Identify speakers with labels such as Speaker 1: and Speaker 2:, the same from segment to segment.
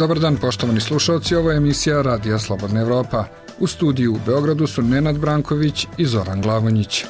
Speaker 1: Dobar dan, poštovani slušalci, ovo je emisija Radija Slobodna Evropa. U studiju u Beogradu su Nenad Branković i Zoran Glavonjić.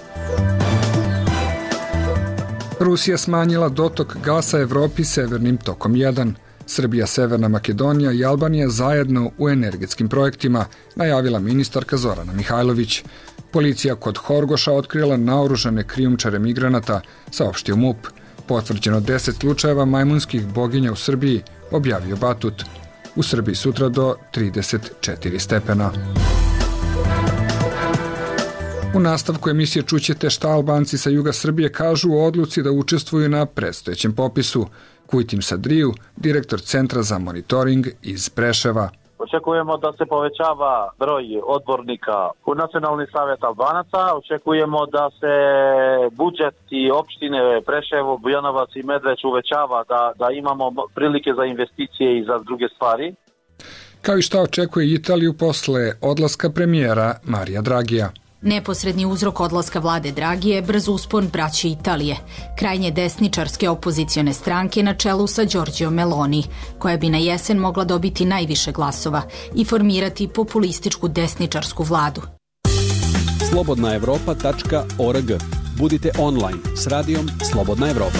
Speaker 1: Rusija smanjila dotok gasa Evropi severnim tokom 1. Srbija, Severna Makedonija i Albanija zajedno u energetskim projektima, najavila ministarka Zorana Mihajlović. Policija kod Horgoša otkrila naoružane krijumčare migranata, saopštio MUP. Potvrđeno 10 slučajeva majmunskih boginja u Srbiji, objavio Batut. U Srbiji sutra do 34 stepena. U nastavku emisije čućete šta Albanci sa juga Srbije kažu o odluci da učestvuju na predstojećem popisu. Kujtim Sadriju, direktor Centra za monitoring iz Preševa.
Speaker 2: Očekujemo da se povećava broj odbornika u Nacionalni savjet Albanaca. Očekujemo da se budžet i opštine Preševo, Bujanovac i Medveć uvećava, da imamo prilike za investicije i za druge stvari.
Speaker 1: Kao i šta očekuje Italiju posle odlaska premijera Marija Dragija.
Speaker 3: Neposredni uzrok odlaska vlade Dragije je brz uspon braće Italije, krajnje desničarske opozicione stranke na čelu sa Giorgio Meloni, koja bi na jesen mogla dobiti najviše glasova i formirati populističku desničarsku vladu.
Speaker 4: slobodnaevropa.org. Budite online s radijom Slobodna Evropa.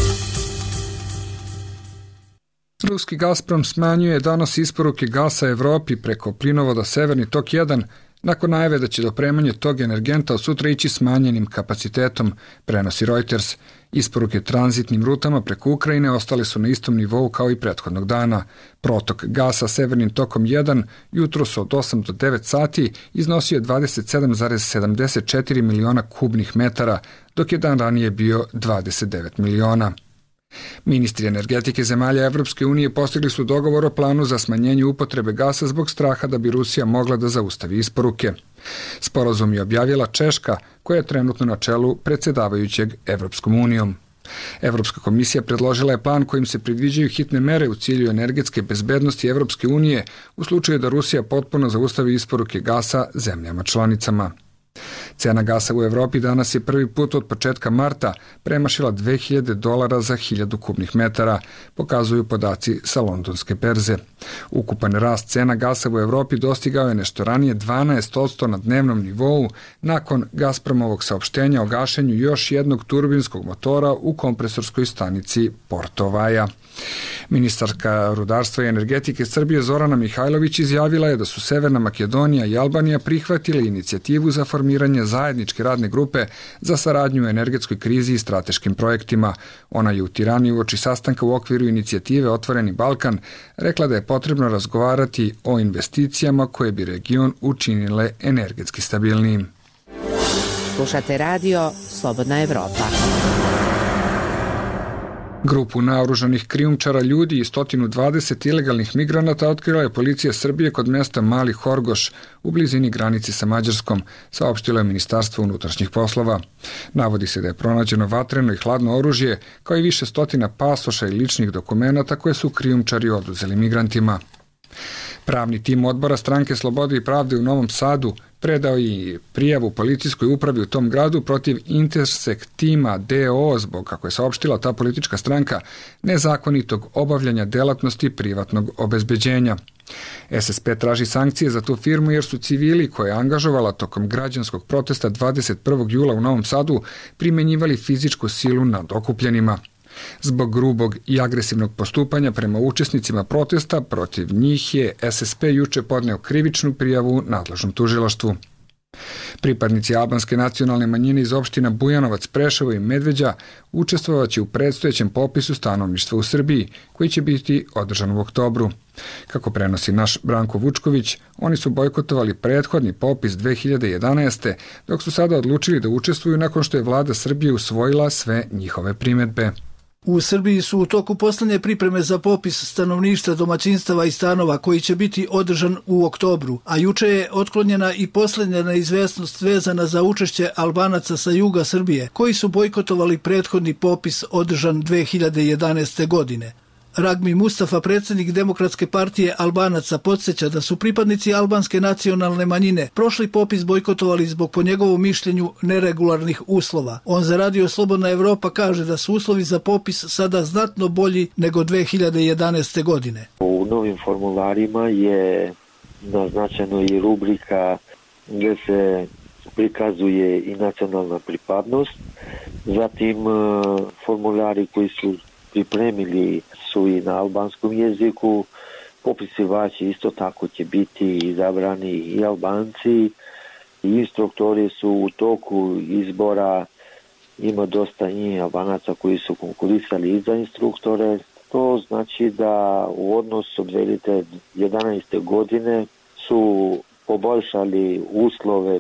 Speaker 1: Ruski Gazprom smanjuje danas isporuke gasa Evropi preko plinovoda Severni tok 1, nakon najave da će dopremanje tog energenta od sutra ići smanjenim kapacitetom, prenosi Reuters. Isporuke tranzitnim rutama preko Ukrajine ostale su na istom nivou kao i prethodnog dana. Protok gasa Severnim tokom 1 jutros od 8 do 9 sati iznosio 27,74 miliona kubnih metara, dok je dan ranije bio 29 miliona. Ministri energetike zemalja Evropske unije postigli su dogovor o planu za smanjenje upotrebe gasa zbog straha da bi Rusija mogla da zaustavi isporuke. Sporazum je objavila Češka, koja je trenutno na čelu predsjedavajućeg Evropskom unijom. Evropska komisija predložila je plan kojim se predviđaju hitne mere u cilju energetske bezbednosti Evropske unije u slučaju da Rusija potpuno zaustavi isporuke gasa zemljama članicama. Cena gasa u Evropi danas je prvi put od početka marta premašila $2000 za 1000 kubnih metara, pokazuju podaci sa londonske berze. Ukupan rast cena gasa u Evropi dostigao je nešto ranije 12% na dnevnom nivou nakon Gazpromovog saopštenja o gašenju još jednog turbinskog motora u kompresorskoj stanici Porto Vaja. Ministarka rudarstva i energetike Srbije Zorana Mihajlović izjavila je da su Severna Makedonija i Albanija prihvatili inicijativu za formiranje zajedničke radne grupe za saradnju u energetskoj krizi i strateškim projektima. Ona je u Tirani uoči sastanka u okviru inicijative Otvoreni Balkan rekla da je potrebno razgovarati o investicijama koje bi region učinile energetski stabilnijim.
Speaker 5: Slušate radio Slobodna Evropa.
Speaker 1: Grupu naoružanih krijumčara ljudi i 120 ilegalnih migranata otkrila je policija Srbije kod mesta Mali Horgoš u blizini granice sa Mađarskom, saopštilo je Ministarstvo unutrašnjih poslova. Navodi se da je pronađeno vatreno i hladno oružje, kao i više stotina pasoša i ličnih dokumenata koje su krijumčari oduzeli migrantima. Pravni tim odbora Stranke Slobode i pravde u Novom Sadu predao i prijavu policijskoj upravi u tom gradu protiv Intersekt tima DO zbog, kako je saopštila ta politička stranka, nezakonitog obavljanja delatnosti privatnog obezbeđenja. SSP traži sankcije za tu firmu jer su civili koje je angažovala tokom građanskog protesta 21. jula u Novom Sadu primenjivali fizičku silu nad okupljenima. Zbog grubog i agresivnog postupanja prema učesnicima protesta, protiv njih je SSP juče podneo krivičnu prijavu nadležnom tužilaštvu. Pripadnici albanske nacionalne manjine iz opština Bujanovac, Preševo i Medveđa učestvovaće u predstojećem popisu stanovništva u Srbiji, koji će biti održan u oktobru. Kako prenosi naš Branko Vučković, oni su bojkotovali prethodni popis 2011. dok su sada odlučili da učestvuju nakon što je vlada Srbije usvojila sve njihove primedbe.
Speaker 6: U Srbiji su u toku poslednje pripreme za popis stanovništva, domaćinstava i stanova koji će biti održan u oktobru, a juče je otklonjena i poslednja neizvesnost vezana za učešće Albanaca sa juga Srbije, koji su bojkotovali prethodni popis održan 2011. godine. Ragmi Mustafa, predsjednik Demokratske partije Albanaca, podsjeća da su pripadnici albanske nacionalne manjine prošli popis bojkotovali zbog, po njegovom mišljenju, neregularnih uslova. On za Radio Slobodna Evropa kaže da su uslovi za popis sada znatno bolji nego 2011. godine.
Speaker 7: U novim formularima je naznačeno i rubrika gdje se prikazuje i nacionalna pripadnost. Zatim formulari koji su pripremili su i na albanskom jeziku. Popisivači isto tako će biti izabrani i Albanci. Instruktori su u toku izbora, ima dosta njih Albanaca koji su konkurisali i za instruktore. To znači da u odnosu 2011. godine su poboljšali uslove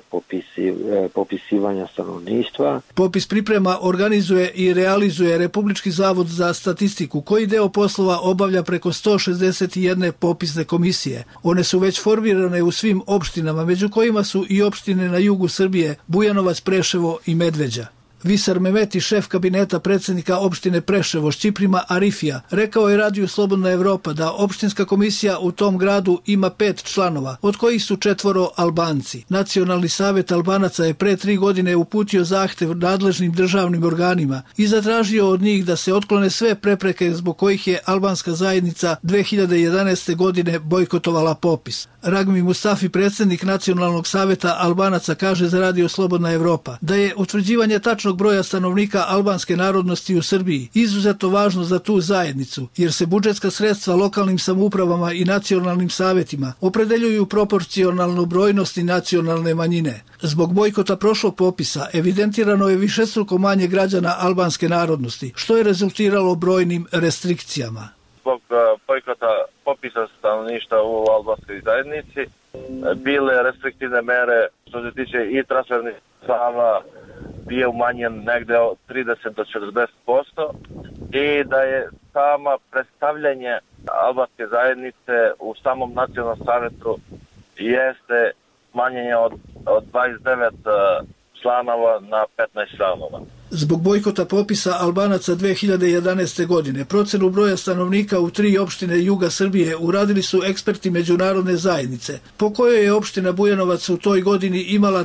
Speaker 7: popisivanja stanovništva.
Speaker 6: Popis priprema, organizuje i realizuje Republički zavod za statistiku, koji deo poslova obavlja preko 161 popisne komisije. One su već formirane u svim opštinama, među kojima su i opštine na jugu Srbije, Bujanovac, Preševo i Medveđa. Visar Mehmeti, šef kabineta predsjednika opštine Preševo, Šćiprima Arifija, rekao je Radiju Slobodna Evropa da opštinska komisija u tom gradu ima 5 članova, od kojih su 4 Albanci. Nacionalni savjet Albanaca je pre 3 godine uputio zahtev nadležnim državnim organima i zatražio od njih da se otklone sve prepreke zbog kojih je albanska zajednica 2011. godine bojkotovala popis. Ragmi Mustafi, predsjednik Nacionalnog savjeta Albanaca, kaže za Radio Slobodna Evropa da je utvrđivanje tačnog broja stanovnika albanske narodnosti u Srbiji izuzetno važno za tu zajednicu, jer se budžetska sredstva lokalnim samoupravama i nacionalnim savjetima opredeljuju proporcionalno brojnosti nacionalne manjine. Zbog bojkota prošlog popisa evidentirano je višestruko manje građana albanske narodnosti, što je rezultiralo brojnim restrikcijama.
Speaker 2: Zbog bojkota popisa stanovništva u albanskoj zajednici bile restriktivne mere što se tiče i transfernih sredstava bio umanjen negde od 30 do 40% i da je sama predstavljanje albanske zajednice u samom nacionalnom savjetu jeste smanjenje od 29 članova na 15 članova.
Speaker 6: Zbog bojkota popisa Albanaca 2011. godine procenu broja stanovnika u 3 opštine juga Srbije uradili su eksperti međunarodne zajednice, po kojoj je opština Bujanovac u toj godini imala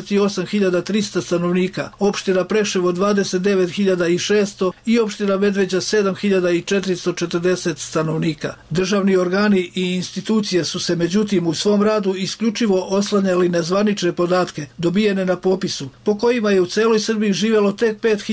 Speaker 6: 38.300 stanovnika, opština Preševo 29.600 i opština Medveđa 7.440 stanovnika. Državni organi i institucije su se međutim u svom radu isključivo oslanjali na zvanične podatke dobijene na popisu, po kojima je u celoj Srbiji živjelo tek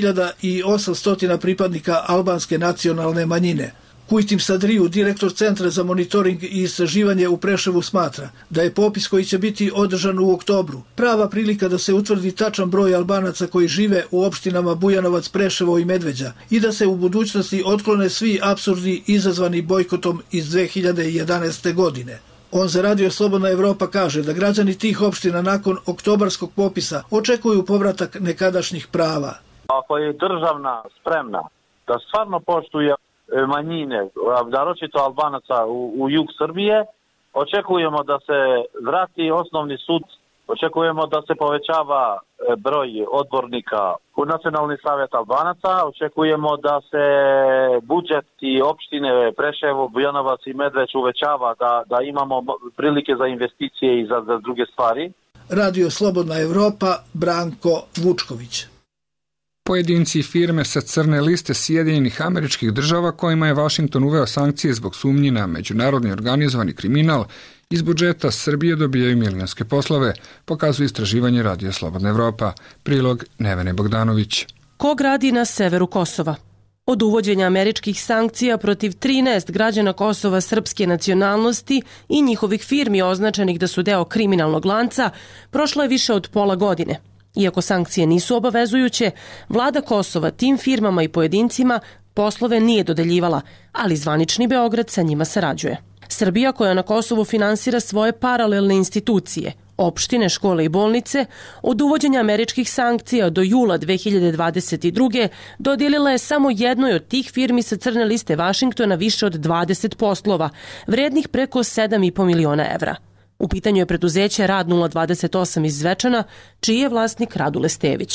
Speaker 6: 5.800 pripadnika albanske nacionalne manjine. Kujtim Sadriju, direktor Centra za monitoring i istraživanje u Preševu, smatra da je popis koji će biti održan u oktobru prava prilika da se utvrdi tačan broj Albanaca koji žive u opštinama Bujanovac, Preševo i Medveđa i da se u budućnosti otklone svi apsurdi izazvani bojkotom iz 2011. godine. On za Radio Slobodna Evropa kaže da građani tih opština nakon oktobarskog popisa očekuju povratak nekadašnjih prava.
Speaker 2: Ako je državna spremna da stvarno poštuje manjine, naročito Albanaca u jug Srbije, očekujemo da se vrati osnovni sud, očekujemo da se povećava broj odbornika u Nacionalni savjet Albanaca, očekujemo da se budžet i opštine Preševo, Bujanovac i Medveć uvećava, da imamo prilike za investicije i za druge stvari.
Speaker 6: Radio Slobodna Evropa, Branko Vučković.
Speaker 1: Pojedinci i firme sa crne liste Sjedinjenih Američkih Država kojima je Vašington uveo sankcije zbog sumnji na međunarodni organizovani kriminal iz budžeta Srbije dobijaju milionske poslove, pokazuje istraživanje Radio Slobodna Evropa. Prilog Nevene Bogdanović.
Speaker 8: Ko gradi na severu Kosova? Od uvođenja američkih sankcija protiv 13 građana Kosova srpske nacionalnosti i njihovih firmi označenih da su deo kriminalnog lanca, prošlo je više od pola godine. Iako sankcije nisu obavezujuće, vlada Kosova tim firmama i pojedincima poslove nije dodeljivala, ali zvanični Beograd sa njima sarađuje. Srbija, koja na Kosovu finansira svoje paralelne institucije, opštine, škole i bolnice, od uvođenja američkih sankcija do jula 2022. dodijelila je samo jednoj od tih firmi sa crne liste Vašingtona više od 20 poslova, vrednih preko 7,5 miliona evra. U pitanju je preduzeće Rad 028 iz Zvečana, čiji je vlasnik Radule Stević.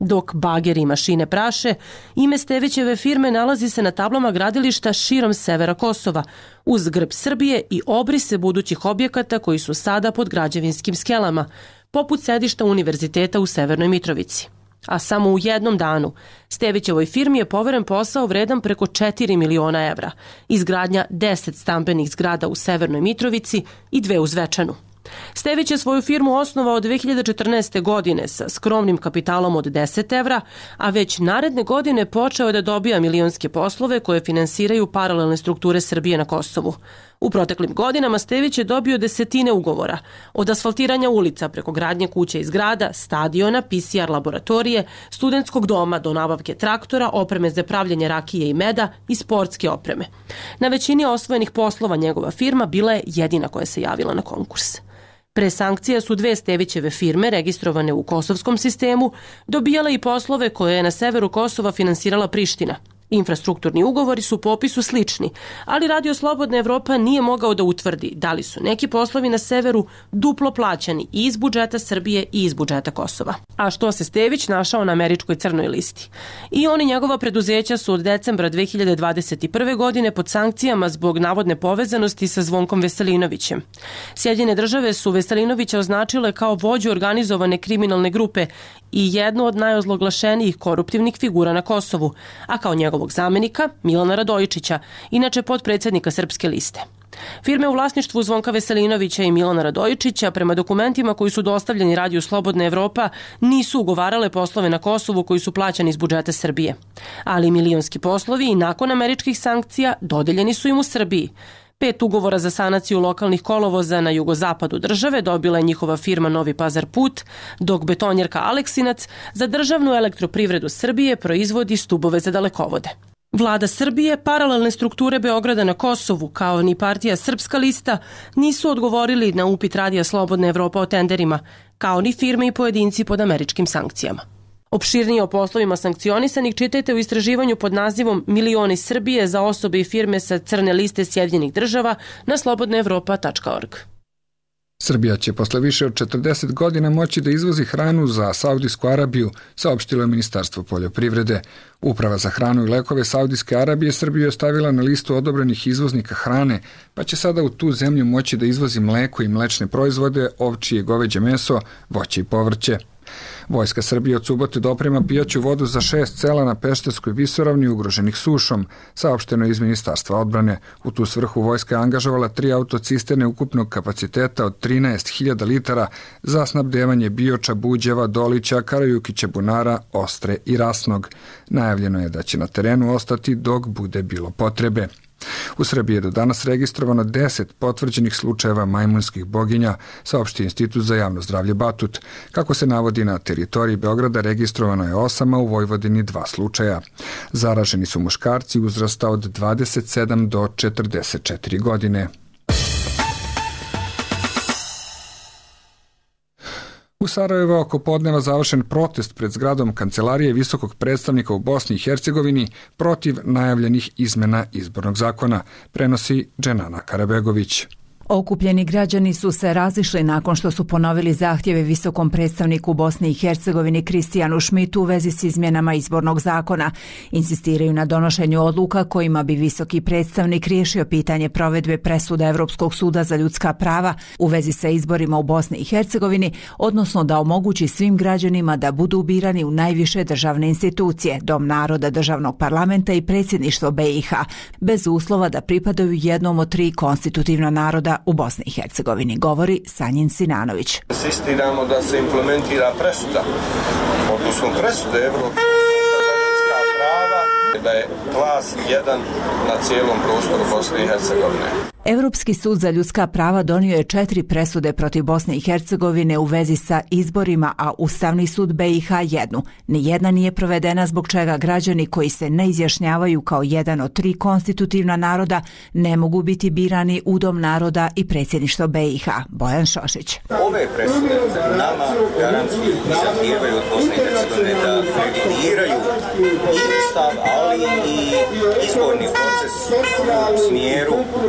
Speaker 8: Dok bageri i mašine praše, ime Stevićeve firme nalazi se na tablama gradilišta širom severa Kosova, uz grb Srbije i obrise budućih objekata koji su sada pod građevinskim skelama, poput sedišta univerziteta u Severnoj Mitrovici. A samo u jednom danu Stevićevoj firmi je poveren posao vredan preko 4 miliona evra, izgradnja 10 stambenih zgrada u Severnoj Mitrovici i 2 u Zvečanu. Stević je svoju firmu osnovao 2014. godine sa skromnim kapitalom od 10 evra, a već naredne godine počeo je da dobija milionske poslove koje finansiraju paralelne strukture Srbije na Kosovu. U proteklim godinama Stević je dobio desetine ugovora, od asfaltiranja ulica preko gradnje kuća i zgrada, stadiona, PCR laboratorije, studentskog doma do nabavke traktora, opreme za pravljenje rakije i meda i sportske opreme. Na većini osvojenih poslova njegova firma bila je jedina koja se javila na konkurs. Pre sankcija su 2 Stevićeve firme registrovane u kosovskom sistemu dobijale i poslove koje je na severu Kosova finansirala Priština. Infrastrukturni ugovori su po opisu slični, ali Radio Slobodna Evropa nije mogao da utvrdi da li su neki poslovi na severu duplo plaćani i iz budžeta Srbije i iz budžeta Kosova. A što se Stević našao na američkoj crnoj listi? I on i njegova preduzeća su od decembra 2021. godine pod sankcijama zbog navodne povezanosti sa Zvonkom Veselinovićem. Sjedinjene države su Veselinovića označile kao vođu organizovane kriminalne grupe i jednu od najozloglašenijih koruptivnih figura na Kosovu, a kao njegovog zamenika Milana Radojičića, inače potpredsjednika Srpske liste. Firme u vlasništvu Zvonka Veselinovića i Milana Radojičića, prema dokumentima koji su dostavljeni Radiju Slobodna Evropa, nisu ugovarale poslove na Kosovu koji su plaćani iz budžeta Srbije. Ali milionski poslovi i nakon američkih sankcija dodeljeni su im u Srbiji. 5 ugovora za sanaciju lokalnih kolovoza na jugozapadu države dobila je njihova firma Novi Pazar Put, dok betonjerka Aleksinac za državnu elektroprivredu Srbije proizvodi stubove za dalekovode. Vlada Srbije, paralelne strukture Beograda na Kosovu, kao ni partija Srpska lista, nisu odgovorili na upit Radija Slobodna Evropa o tenderima, kao ni firme i pojedinci pod američkim sankcijama. Opširnije o poslovima sankcionisanih čitajte u istraživanju pod nazivom Milioni Srbije za osobe i firme sa crne liste Sjedinjenih država na slobodnaevropa.org.
Speaker 1: Srbija će posle više od 40 godina moći da izvozi hranu za Saudijsku Arabiju, saopštilo je Ministarstvo poljoprivrede. Uprava za hranu i lekove Saudijske Arabije Srbiju je stavila na listu odobrenih izvoznika hrane, pa će sada u tu zemlju moći da izvozi mleko i mlečne proizvode, ovčje i goveđe meso, voće i povrće. Vojska Srbije od subote doprema pijaću vodu za 6 sela na Pešterskoj visoravni ugroženih sušom, saopšteno je iz Ministarstva odbrane. U tu svrhu vojska je angažovala 3 autocisterne ukupnog kapaciteta od 13.000 litara za snabdevanje Bioča, Buđeva, Dolića, Karajukića, Bunara, Ostre i Rasnog. Najavljeno je da će na terenu ostati dok bude bilo potrebe. U Srbiji je do danas registrovano 10 potvrđenih slučajeva majmunskih boginja, saopšti Institut za javno zdravlje Batut. Kako se navodi, na teritoriji Beograda registrovano je 8, a u Vojvodini 2 slučaja. Zaraženi su muškarci uzrasta od 27 do 44 godine. U Sarajevu oko podneva završen protest pred zgradom Kancelarije visokog predstavnika u Bosni i Hercegovini protiv najavljenih izmena izbornog zakona, prenosi Dženana Karabegović.
Speaker 9: Okupljeni građani su se razišli nakon što su ponovili zahtjeve visokom predstavniku u Bosni i Hercegovini Kristijanu Šmitu u vezi s izmjenama izbornog zakona. Insistiraju na donošenju odluka kojima bi visoki predstavnik riješio pitanje provedbe presuda Evropskog suda za ljudska prava u vezi sa izborima u Bosni i Hercegovini, odnosno da omogući svim građanima da budu birani u najviše državne institucije, Dom naroda, državnog parlamenta i predsjedništvo BiH, bez uslova da pripadaju jednom od 3 konstitutivna naroda u Bosni i Hercegovini, govori Sanjin Sinanović.
Speaker 10: Insistiramo da se implementira presuda, odnosno presude Evropskog suda za ljudska prava, da je klas 1 na cijelom prostoru Bosne i Hercegovine.
Speaker 9: Evropski sud za ljudska prava donio je 4 presude protiv Bosne i Hercegovine u vezi sa izborima, a Ustavni sud BiH 1. Nijedna nije provedena, zbog čega građani koji se ne izjašnjavaju kao jedan od 3 konstitutivna naroda ne mogu biti birani u Dom naroda i predsjedništvo BiH. Bojan Šošić.
Speaker 10: Ove presude nama garantuju i zahtijevaju od Bosne i Hercegovine da revidiraju i Ustav, ali i izborni proces u smjeru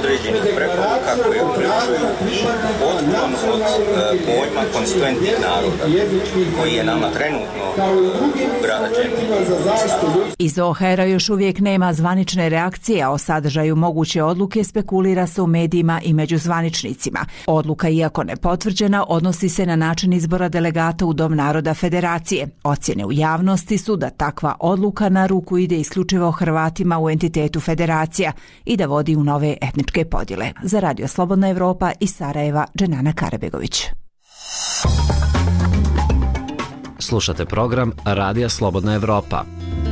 Speaker 11: određenih preporuka koje uključuju i otklon od pojma konstituentnih naroda koji je nama trenutno ugrađen.
Speaker 9: Iz OHR-a još uvijek nema zvanične reakcije, a o sadržaju moguće odluke spekulira se u medijima i među zvaničnicima. Odluka, iako nepotvrđena, odnosi se na način izbora delegata u Dom naroda Federacije. Ocjene u javnosti su da takva odluka na ruku ide isključivo Hrvatima u entitetu Federacija i da vodi u nove etničke podjele. Za Radio Slobodna Evropa iz Sarajeva, Dženana Karabegović.
Speaker 12: Slušate program Radija Slobodna Evropa.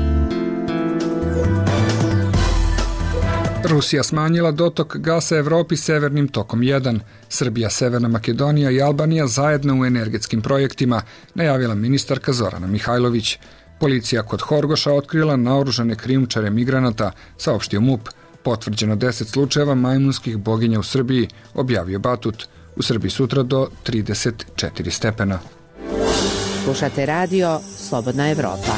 Speaker 1: Rusija smanjila dotok gasa Evropi severnim tokom 1. Srbija, Severna Makedonija i Albanija zajedno u energetskim projektima, najavila ministarka Zorana Mihajlović. Policija kod Horgoša otkrila naoružane krijumčare migranata, saopštio MUP. Potvrđeno 10 slučajeva majmunskih boginja u Srbiji, objavio Batut. U Srbiji sutra do 34 stepena.
Speaker 5: Slušate radio Slobodna Evropa.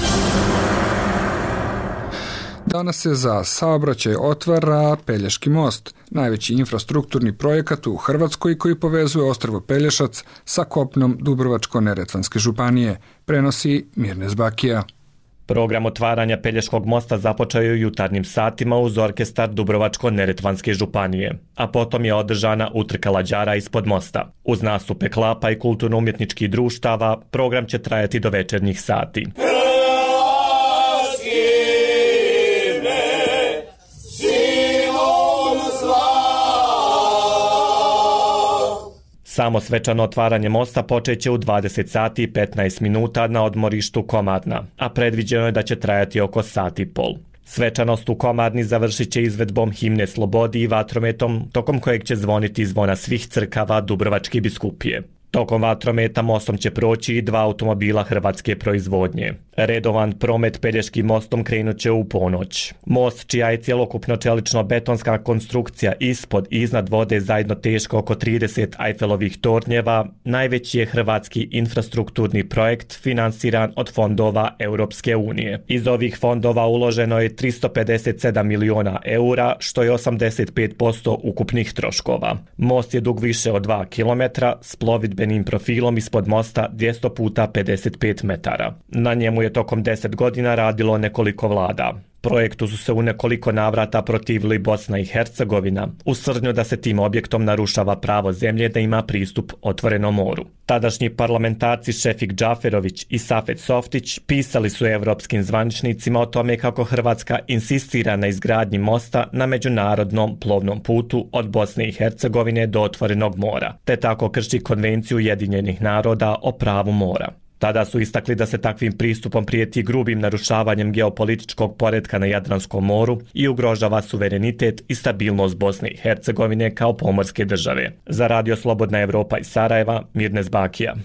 Speaker 1: Danas se za saobraćaj otvara Pelješki most, najveći infrastrukturni projekat u Hrvatskoj koji povezuje ostrvo Pelješac sa kopnom Dubrovačko-Neretvanske županije, prenosi Mirnes Bakija.
Speaker 13: Program otvaranja Pelješkog mosta započeo je u jutarnjim satima uz orkestar Dubrovačko-Neretvanske županije, a potom je održana utrka lađara ispod mosta. Uz nastupe klapa i kulturno-umjetničkih društava, program će trajati do večernjih sati. Samo svečano otvaranje mosta počeće u 20 sati i 15 minuta na odmorištu Komarna, a predviđeno je da će trajati oko sat i pol. Svečanost u Komarni završit će izvedbom himne Slobodi i vatrometom, tokom kojeg će zvoniti zvona svih crkava Dubrovačke biskupije. Tokom vatrometa mostom će proći i 2 automobila hrvatske proizvodnje. Redovan promet Pelješkim mostom krenut će u ponoć. Most, čija je cjelokupno čelično-betonska konstrukcija ispod i iznad vode zajedno teško oko 30 Eiffelovih tornjeva, najveći je hrvatski infrastrukturni projekt finansiran od fondova Europske unije. Iz ovih fondova uloženo je 357 miliona eura, što je 85% ukupnih troškova. Most je dug više od 2 km s plovidbenim profilom ispod mosta 200 puta 55 metara. Na njemu je tokom 10 godina radilo nekoliko vlada. Projektu su se u nekoliko navrata protivili Bosna i Hercegovina, uz tvrdnju da se tim objektom narušava pravo zemlje da ima pristup otvorenom moru. Tadašnji parlamentarci Šefik Džaferović i Safet Softić pisali su evropskim zvaničnicima o tome kako Hrvatska insistira na izgradnji mosta na međunarodnom plovnom putu od Bosne i Hercegovine do otvorenog mora, te tako krši Konvenciju Ujedinjenih naroda o pravu mora. Tada su istakli da se takvim pristupom prijeti grubim narušavanjem geopolitičkog poretka na Jadranskom moru i ugrožava suverenitet i stabilnost Bosne i Hercegovine kao pomorske države. Za Radio Slobodna Evropa iz Sarajeva, Mirnes Bakija.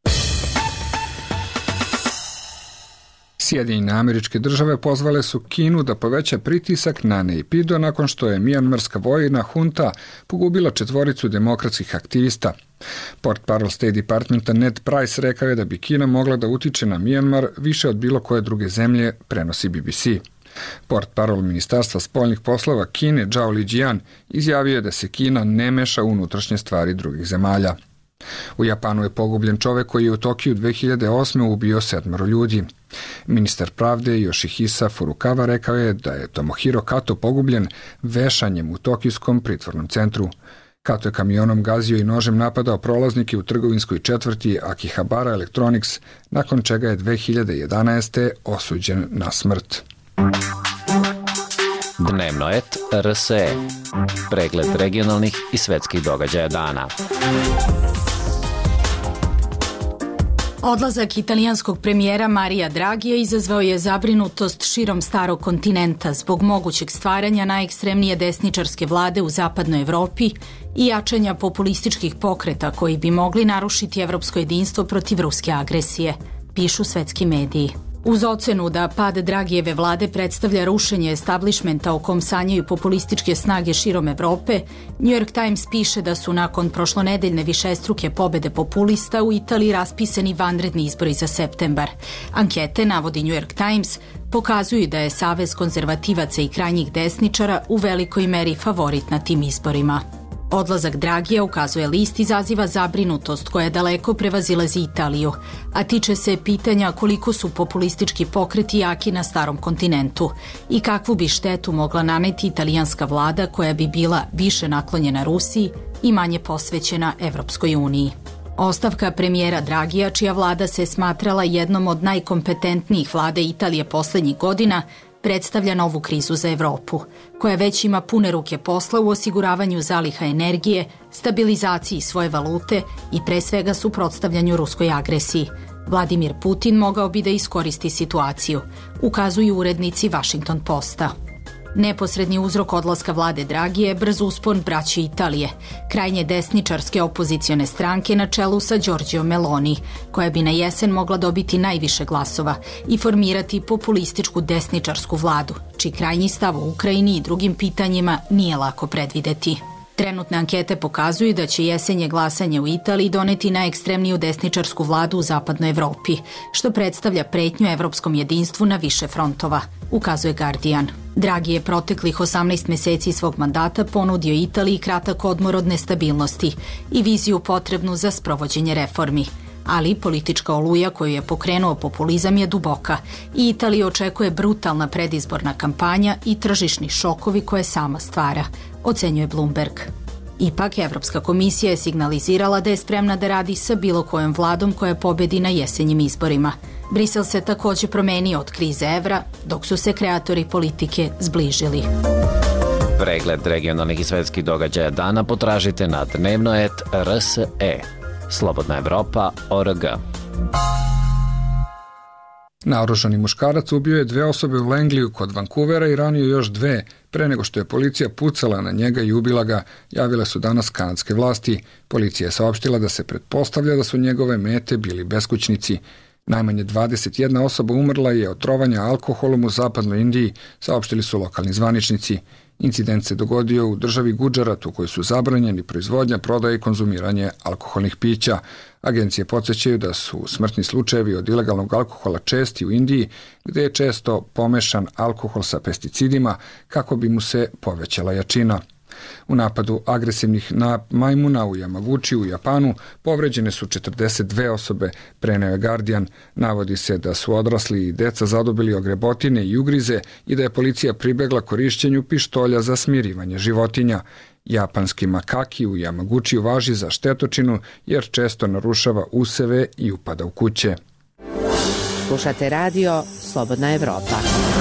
Speaker 1: Sjedinjene Američke Države pozvale su Kinu da poveća pritisak na Naypyidaw nakon što je mijanmarska vojna hunta pogubila 4 demokratskih aktivista. Portparol State Departmenta Ned Price rekao je da bi Kina mogla da utiče na Mijanmar više od bilo koje druge zemlje, prenosi BBC. Portparol Ministarstva spoljnih poslova Kine Zhao Lijian izjavio je da se Kina ne meša u unutrašnje stvari drugih zemalja. U Japanu je pogubljen čovek koji je u Tokiju 2008. ubio 7 ljudi. Ministar pravde Yoshihisa Furukawa rekao je da je Tomohiro Kato pogubljen vešanjem u tokijskom pritvornom centru. Kato je kamionom gazio i nožem napadao prolaznike u trgovinskoj četvrti Akihabara Electronics, nakon čega je 2011. osuđen na smrt.
Speaker 12: Dnevno et RSE. Pregled regionalnih i svetskih događaja dana.
Speaker 3: Odlazak italijanskog premijera Marija Dragija izazvao je zabrinutost širom starog kontinenta zbog mogućeg stvaranja najekstremnije desničarske vlade u zapadnoj Evropi i jačanja populističkih pokreta koji bi mogli narušiti evropsko jedinstvo protiv ruske agresije, pišu svetski mediji. Uz ocenu da pad Dragijeve vlade predstavlja rušenje establishmenta o kom sanjaju populističke snage širom Evrope, New York Times piše da su nakon prošlonedeljne višestruke pobede populista u Italiji raspisani vanredni izbori za septembar. Ankete, navodi New York Times, pokazuju da je Savez konzervativaca i krajnjih desničara u velikoj meri favorit na tim izborima. Odlazak Dragija, ukazuje list, izaziva zabrinutost koja daleko prevazilazi Italiju, a tiče se pitanja koliko su populistički pokreti jaki na starom kontinentu i kakvu bi štetu mogla naneti italijanska vlada koja bi bila više naklonjena Rusiji i manje posvećena Evropskoj uniji. Ostavka premijera Dragija, čija vlada se smatrala jednom od najkompetentnijih vlade Italije poslednjih godina, predstavlja novu krizu za Evropu, koja već ima pune ruke posla u osiguravanju zaliha energije, stabilizaciji svoje valute i pre svega suprotstavljanju ruskoj agresiji. Vladimir Putin mogao bi da iskoristi situaciju, ukazuju urednici Washington Posta. Neposredni uzrok odlaska vlade Dragije je brz uspon braće Italije, krajnje desničarske opozicione stranke na čelu sa Giorgiom Meloni, koja bi na jesen mogla dobiti najviše glasova i formirati populističku desničarsku vladu, čiji krajnji stav u Ukrajini i drugim pitanjima nije lako predvideti. Trenutne ankete pokazuju da će jesenje glasanje u Italiji doneti najekstremniju desničarsku vladu u zapadnoj Evropi, što predstavlja pretnju evropskom jedinstvu na više frontova, ukazuje Guardian. Draghi je proteklih 18 meseci svog mandata ponudio Italiji kratak odmor od nestabilnosti i viziju potrebnu za sprovođenje reformi. Ali politička oluja koju je pokrenuo populizam je duboka i Italija očekuje brutalna predizborna kampanja i tržišni šokovi koje sama stvara, ocenjuje Bloomberg. Ipak, Evropska komisija je signalizirala da je spremna da radi sa bilo kojom vladom koja pobedi na jesenjim izborima. Brisel se takođe promenio od krize evra, dok su se kreatori politike zbližili.
Speaker 12: Pregled regionalnih i svetskih događaja dana potražite na dnevnoet.rse. Slobodna Evropa.org.
Speaker 1: Naoružani muškarac ubio je 2 osobe u Langliju kod Vancouvera i ranio još 2 pre nego što je policija pucala na njega i ubila ga, javile su danas kanadske vlasti. Policija je saopštila da se pretpostavlja da su njegove mete bili beskućnici. Najmanje 21 osoba umrla je od trovanja alkoholom u zapadnoj Indiji, saopštili su lokalni zvaničnici. Incident se dogodio u državi Gujarat u kojoj su zabranjeni proizvodnja, prodaja i konzumiranje alkoholnih pića. Agencije podsjećaju da su smrtni slučajevi od ilegalnog alkohola česti u Indiji, gde je često pomešan alkohol sa pesticidima kako bi mu se povećala jačina. U napadu agresivnih majmuna u Yamaguchi u Japanu povređene su 42 osobe, preneo je Guardian. Navodi se da su odrasli i deca zadobili ogrebotine i ugrize i da je policija pribegla korišćenju pištolja za smirivanje životinja. Japanski makaki u Yamaguchi važi za štetočinu jer često narušava useve i upada u kuće.
Speaker 5: Slušate radio Slobodna Evropa.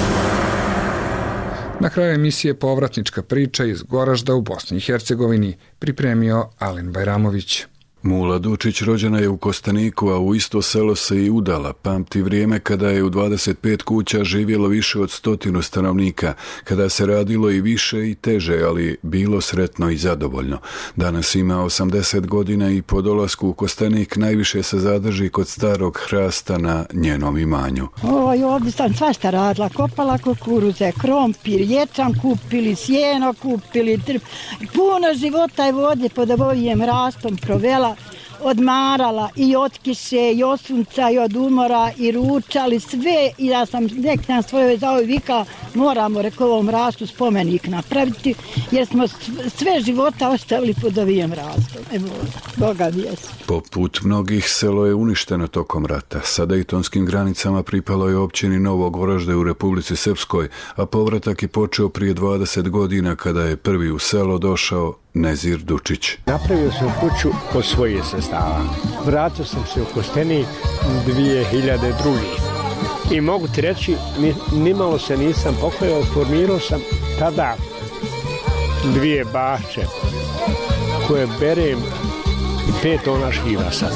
Speaker 1: Na kraju emisije povratnička priča iz Goražda u Bosni i Hercegovini, pripremio Alen Bajramović.
Speaker 14: Mula Dučić rođena je u Kostaniku, a u isto selo se i udala. Pamti vrijeme kada je u 25 kuća živjelo više od 100 stanovnika, kada se radilo i više i teže, ali bilo sretno i zadovoljno. Danas ima 80 godina i po dolasku u Kostanik najviše se zadrži kod starog hrasta na njenom imanju.
Speaker 15: Ovdje sam svašta radila, kopala kukuruze, krompir, ječam kupili, sjeno kupili, puno života je ovdje pod ovim rastom provela. Odmarala i od kiše, i od sunca, i od umora, i ručali, sve. I ja sam nek na svojoj zaovi vika, moramo rekovom rastu spomenik napraviti, jer smo sve života ostavili pod ovim rastom. Evo, Boga vijest.
Speaker 14: Poput mnogih, selo je uništeno tokom rata. Sa dejtonskim granicama pripalo je općini Novo Goražde u Republici Srpskoj, a povratak je počeo prije 20 godina kada je prvi u selo došao Nezir Dučić.
Speaker 16: Napravio sam kuću od svojih sredstava. Vratio sam se u Kostenik 2002. I mogu ti reći, nimalo se nisam pokojao, formirao sam tada 2 bašče koje berem 5 tona šljiva sad.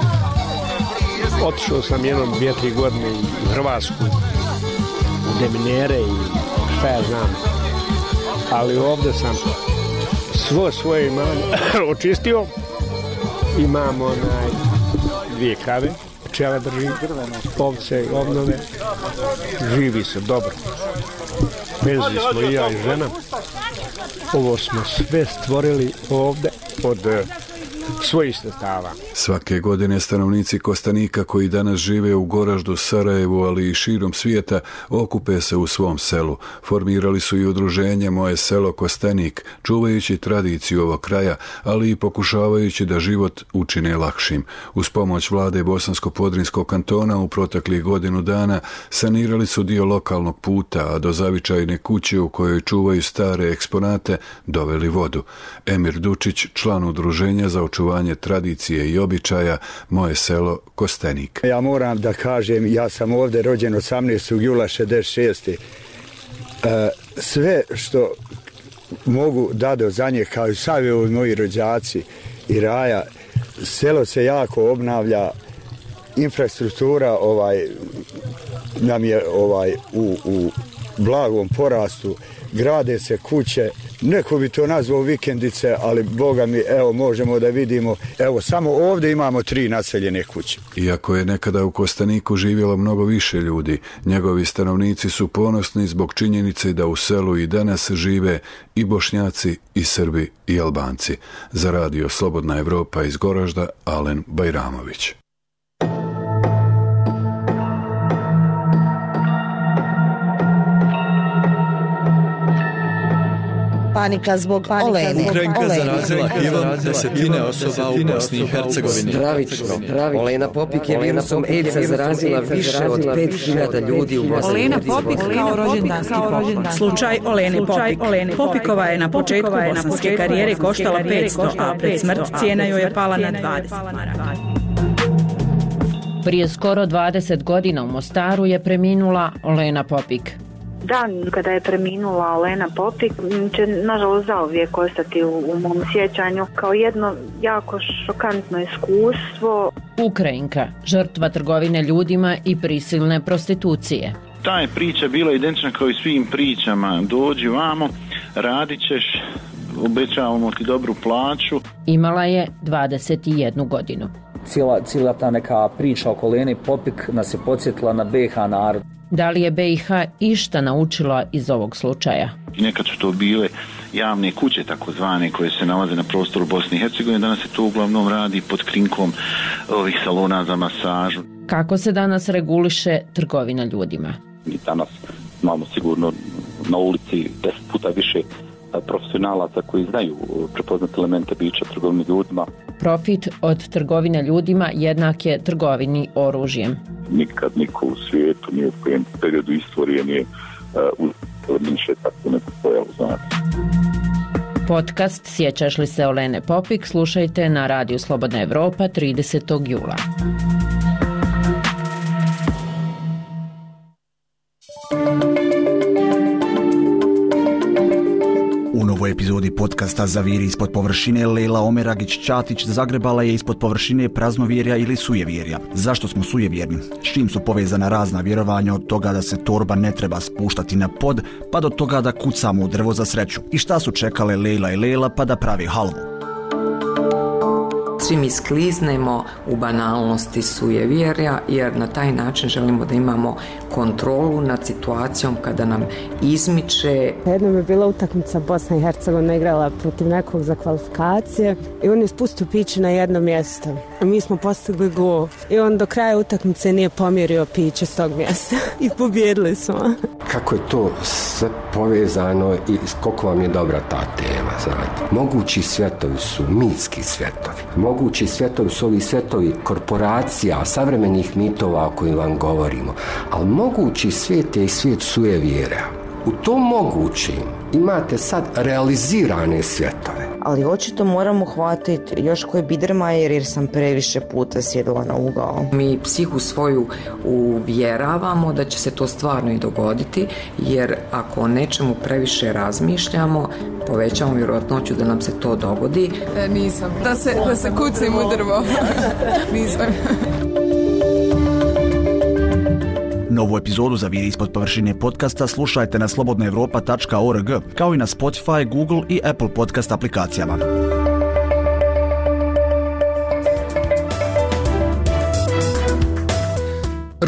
Speaker 16: Otišao sam jednom 2-3 godine u Hrvatsku, u deminere i šta ja znam. Ali ovdje sam svoje imam očistio. Imam 2 krave, pčela drži ovce, obnove, živi se dobro. Vezli smo i ja i žena. Ovo smo sve stvorili ovde od svojih sredstava.
Speaker 14: Svake godine stanovnici Kostanika koji danas žive u Goraždu, Sarajevu, ali i širom svijeta, okupe se u svom selu. Formirali su i udruženje Moje selo Kostanik, čuvajući tradiciju ovog kraja, ali i pokušavajući da život učine lakšim. Uz pomoć vlade Bosansko-Podrinskog kantona u proteklih godinu dana sanirali su dio lokalnog puta, a do zavičajne kuće u kojoj čuvaju stare eksponate doveli vodu. Emir Dučić, član udruženja za očuvanje tradicije i običaja Moje selo Kostenik.
Speaker 17: Ja moram da kažem, ja sam ovdje rođen 18. jula 66. Sve što mogu dati za nje, kao i savi ovi moji rođaci i raja, selo se jako obnavlja, infrastruktura nam je u blagom porastu, grade se kuće, neko bi to nazvao vikendice, ali Boga mi, evo, možemo da vidimo, evo, samo ovdje imamo 3 naseljene kuće.
Speaker 14: Iako je nekada u Kostaniku živjelo mnogo više ljudi, njegovi stanovnici su ponosni zbog činjenice da u selu i danas žive i Bošnjaci, i Srbi, i Albanci. Za radio Slobodna Evropa iz Goražda, Alen Bajramović.
Speaker 18: Panika zbog Olene.
Speaker 19: Ukrajinka zarazila HIV-om desetine osoba u Bosni i Hercegovini.
Speaker 20: Stravično. Olena Popik je virusom AIDS-a zarazila više od 5000 ljudi u Bosni.
Speaker 21: Olena Popik kao rođendanski poklon. Slučaj Olene Popik. Popikova je na početku bosanske karijere koštala 500, a pred smrt cijena joj je pala na 20 maraka.
Speaker 22: Prije skoro 20 godina u Mostaru je preminula Olena Popik.
Speaker 23: Dan kada je preminula Olena Popik će nažalost zauvijek ostati u mom sjećanju kao jedno jako šokantno iskustvo.
Speaker 22: Ukrajinka, žrtva trgovine ljudima i prisilne prostitucije.
Speaker 24: Ta je priča bila identična kao i svim pričama. Dođi vamo, radit ćeš, obećavamo ti dobru plaću.
Speaker 22: Imala je 21 godinu.
Speaker 25: Cijela ta neka priča oko Olene Popik nas je podsjetila na BiH narod.
Speaker 22: Da li je BiH išta naučila iz ovog slučaja?
Speaker 24: Nekad su to bile javne kuće takozvane koje se nalaze na prostoru Bosne i Hercegovine. Danas se to uglavnom radi pod krinkom ovih salona za masažu.
Speaker 22: Kako se danas reguliše trgovina ljudima?
Speaker 26: Mi danas imamo sigurno na ulici 10 puta više profesionalaca koji znaju prepoznati elemente bića trgovine ljudima.
Speaker 22: Profit od trgovine ljudima jednak je trgovini oružjem.
Speaker 26: Nikad niko u svijetu nije u kojem periodu istorije nije uzminše tako neko pojavu, znate.
Speaker 22: Podcast Sjećaš li se Olene Popik slušajte na radiju Slobodna Evropa 30. jula.
Speaker 27: U novoj epizodi podcasta Zaviri ispod površine Lejla Omeragić-Ćatić zagrebala je ispod površine praznovjerja ili sujevjerja. Zašto smo sujevjerni? S čim su povezana razna vjerovanja, od toga da se torba ne treba spuštati na pod, pa do toga da kucamo u drvo za sreću? I šta su čekale Lejla i Lejla pa da pravi halvu?
Speaker 28: Svi mi skliznemo u banalnosti sujevjerja jer na taj način želimo da imamo kontrolu nad situacijom kada nam izmiče.
Speaker 29: Jednom je bila utakmica Bosna i Hercegovina igrala protiv nekog za kvalifikacije i on je spustio piće na jedno mjesto. Mi smo postigli gol i on do kraja utakmice nije pomjerio piće s tog mjesta i pobjedili smo.
Speaker 30: Kako je to sve povezano i koliko vam je dobra ta tema, znate. Mogući svjetovi su mitski svjetovi. Mogući svjetovi su ovi svjetovi korporacija, savremenih mitova o kojim vam govorimo. Ali mogući svijet je i svijet sujevjera. U tom mogućim imate sad realizirane svjetove.
Speaker 18: Ali očito moramo hvatiti još koji Biedermajer jer sam previše puta sjedila na ugao.
Speaker 28: Mi psihu svoju uvjeravamo da će se to stvarno i dogoditi, jer ako o nečemu previše razmišljamo, povećamo vjerojatnoću da nam se to dogodi.
Speaker 31: Nisam. Da se kucim u drvo. Nisam.
Speaker 27: Novu epizodu Zaviri ispod površine podcasta slušajte na slobodnaevropa.org, kao i na Spotify, Google i Apple podcast aplikacijama.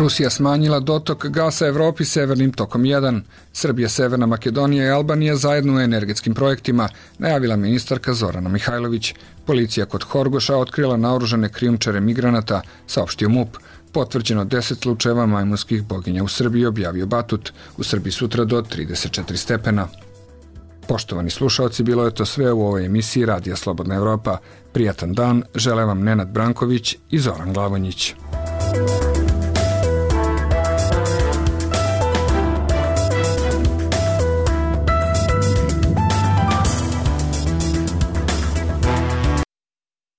Speaker 1: Rusija smanjila dotok gasa Evropi severnim tokom 1. Srbija, Severna Makedonija i Albanija zajedno u energetskim projektima, najavila ministarka Zorana Mihajlović. Policija kod Horgoša otkrila naoružane krijumčare migranata, saopštio MUP. Potvrđeno 10 slučajeva majmunskih boginja u Srbiji, objavio Batut. U Srbiji sutra do 34 stepena. Poštovani slušaoci, bilo je to sve u ovoj emisiji Radija Slobodna Evropa. Prijatan dan, žele vam Nenad Branković i Zoran Glavonjić.